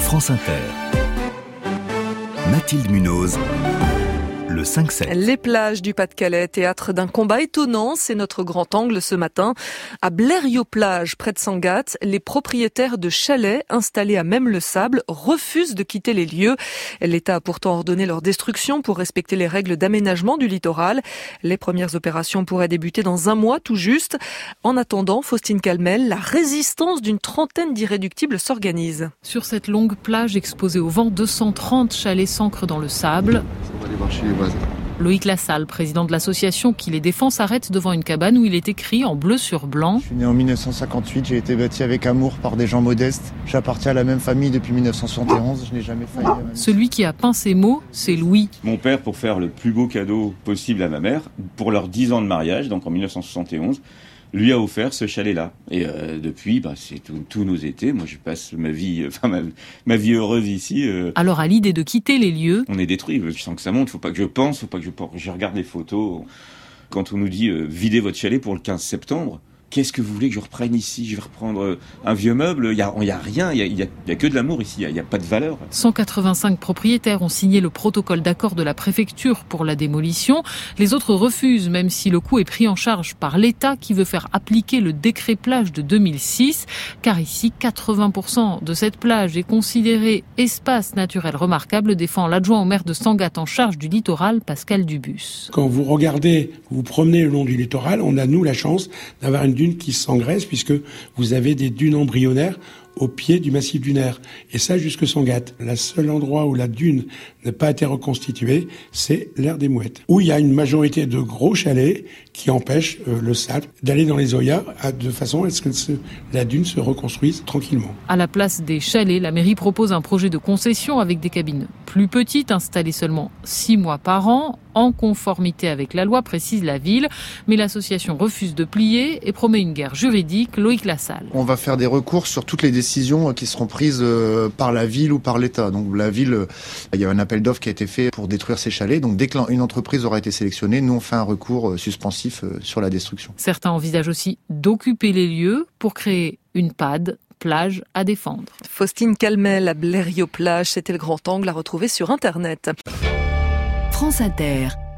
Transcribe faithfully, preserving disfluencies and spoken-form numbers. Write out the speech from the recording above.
France Inter. Mathilde Munoz. Le cinq sept. Les plages du Pas-de-Calais, théâtre d'un combat étonnant, c'est notre grand angle ce matin. À Blériot-Plage, près de Sangatte, les propriétaires de chalets installés à Même-le-Sable refusent de quitter les lieux. L'État a pourtant ordonné leur destruction pour respecter les règles d'aménagement du littoral. Les premières opérations pourraient débuter dans un mois tout juste. En attendant, Faustine Calmel, la résistance d'une trentaine d'irréductibles s'organise. Sur cette longue plage exposée au vent, deux cent trente chalets s'ancrent dans le sable. On va aller voir chez les voisins. Loïc Lassalle, président de l'association qui les défend, s'arrête devant une cabane où il est écrit en bleu sur blanc. Je suis né en dix-neuf cent cinquante-huit, j'ai été bâti avec amour par des gens modestes. J'appartiens à la même famille depuis dix-neuf cent soixante et onze, je n'ai jamais failli. Celui qui a peint ces mots, c'est Louis. Mon père, pour faire le plus beau cadeau possible à ma mère, pour leurs dix ans de mariage, donc en dix-neuf cent soixante et onze, lui a offert ce chalet-là. Et euh, depuis, bah, c'est tous nos étés. Moi, je passe ma vie, enfin ma, ma vie heureuse ici. Euh... Alors, à l'idée de quitter les lieux, on est détruit. Je sens que ça monte. Faut pas que je pense. Faut pas que je, je regarde les photos. Quand on nous dit euh, videz votre chalet pour le quinze septembre. Qu'est-ce que vous voulez que je reprenne ici? Je vais reprendre un vieux meuble. Il y a, il y a rien. Il y a, il y a, il y a que de l'amour ici. Il y a, il y a pas de valeur. cent quatre-vingt-cinq propriétaires ont signé le protocole d'accord de la préfecture pour la démolition. Les autres refusent, même si le coût est pris en charge par l'État qui veut faire appliquer le décret plage de deux mille six. Car ici, quatre-vingts pour cent de cette plage est considérée espace naturel remarquable, défend l'adjoint au maire de Sangatte en charge du littoral, Pascal Dubus. Quand vous regardez, vous vous promenez le long du littoral, on a nous la chance d'avoir une dune qui s'engraisse puisque vous avez des dunes embryonnaires au pied du massif dunaire. Et ça jusque Sangatte. Le seul endroit où la dune n'a pas été reconstituée, c'est l'aire des Mouettes, où il y a une majorité de gros chalets qui empêchent euh, le sable d'aller dans les oyas à, de façon à ce que ce, la dune se reconstruise tranquillement. À la place des chalets, la mairie propose un projet de concession avec des cabines plus petites, installées seulement six mois par an, en conformité avec la loi, précise la ville. Mais l'association refuse de plier et promet une guerre juridique. Loïc Lassalle. On va faire des recours sur toutes les décisions qui seront prises par la ville ou par l'État. Donc la ville, il y a un appel d'offres qui a été fait pour détruire ces chalets. Donc dès qu'une entreprise aura été sélectionnée, nous on fait un recours suspensif sur la destruction. Certains envisagent aussi d'occuper les lieux pour créer une P A D, plage à défendre. Faustine Calmel à Blériot-Plage, c'était le grand angle à retrouver sur Internet. France Inter.